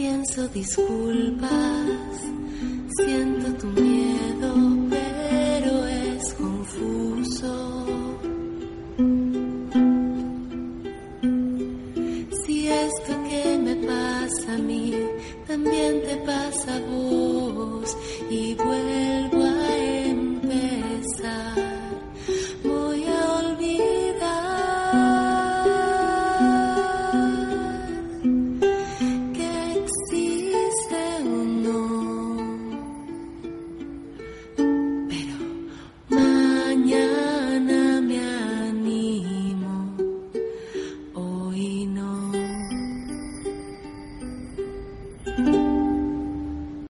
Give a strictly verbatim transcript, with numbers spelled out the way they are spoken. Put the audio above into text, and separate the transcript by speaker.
Speaker 1: Pienso disculpas, siento tu miedo, pero es confuso. Si esto que me pasa a mí también te pasa a vos, y bueno,